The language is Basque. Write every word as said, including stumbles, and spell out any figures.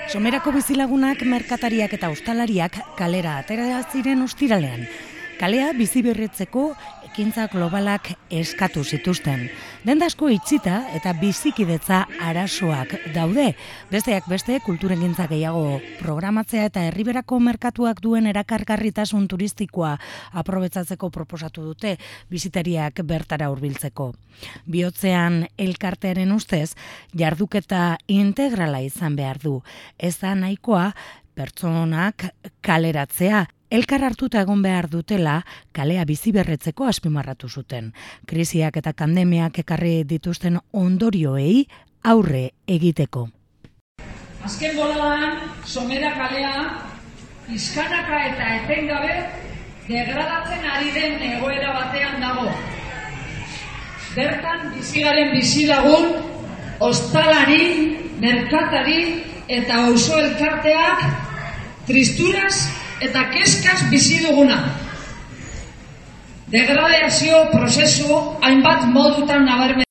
Somerako bizilagunak, merkatariak eta ostalariak kalera atera ziren ostiralean. Kalea biziberritzeko ekintza globalak eskatu zituzten. Denda asko itxita eta bizikidetza arazoak daude. Besteak beste kulturengintza gehiago programatzea eta herriberako merkatuak duen erakargarritasun turistikoa aprobetzatzeko proposatu dute bisitariak bertara hurbiltzeko. Bihotzean elkartearen ustez, jarduketa integrala izan behar du. Ez da nahikoa pertsonak kaleratzea. Elkar hartuta egon behar dutela kalea biziberritzeko azpimarratu zuten. Krisiak eta pandemiak ekarri dituzten ondorioei aurre egiteko. Azken boladan, Somera kalea pixkanaka eta etengabe degradatzen ari den egoera batean dago. Bertan bizigaren bizilagun, ostalari, merkatari eta auzo elkarteak tristuraz eta keskaz bizi duguna. Degradazio prozesu hainbat modutan nabarmen